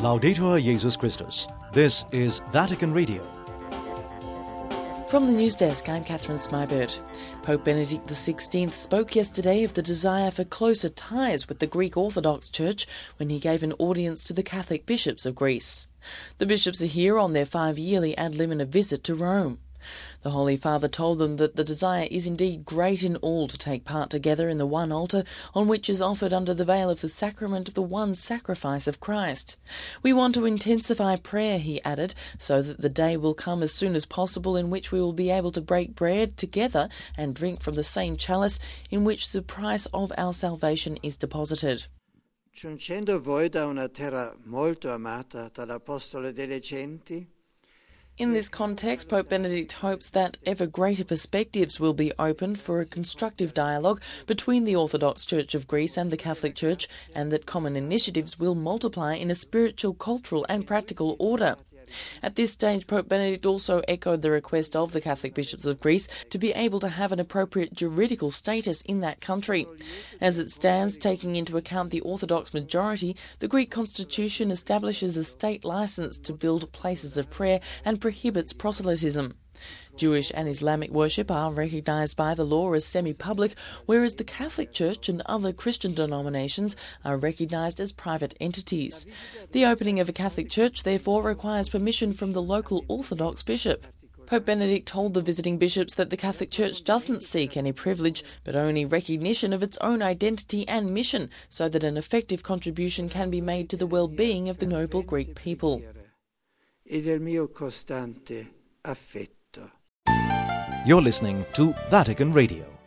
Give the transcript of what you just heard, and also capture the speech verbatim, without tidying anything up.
Laudetur Jesus Christus. This is Vatican Radio. From the news desk, I'm Catherine Smybert. Pope Benedict the sixteenth spoke yesterday of the desire for closer ties with the Greek Orthodox Church when he gave an audience to the Catholic bishops of Greece. The bishops are here on their five-yearly ad limina visit to Rome. The Holy Father told them that the desire is indeed great in all to take part together in the one altar on which is offered under the veil of the sacrament the one sacrifice of Christ. We want to intensify prayer, he added, so that the day will come as soon as possible in which we will be able to break bread together and drink from the same chalice in which the price of our salvation is deposited. Giungendo voi da una terra molto amata dall'Apostolo delle Genti. In this context, Pope Benedict hopes that ever greater perspectives will be opened for a constructive dialogue between the Orthodox Church of Greece and the Catholic Church, and that common initiatives will multiply in a spiritual, cultural and practical order. At this stage, Pope Benedict also echoed the request of the Catholic bishops of Greece to be able to have an appropriate juridical status in that country. As it stands, taking into account the Orthodox majority, the Greek constitution establishes a state licence to build places of prayer and prohibits proselytism. Jewish and Islamic worship are recognised by the law as semi-public, whereas the Catholic Church and other Christian denominations are recognised as private entities. The opening of a Catholic church, therefore, requires permission from the local Orthodox bishop. Pope Benedict told the visiting bishops that the Catholic Church doesn't seek any privilege, but only recognition of its own identity and mission, so that an effective contribution can be made to the well-being of the noble Greek people. You're listening to Vatican Radio.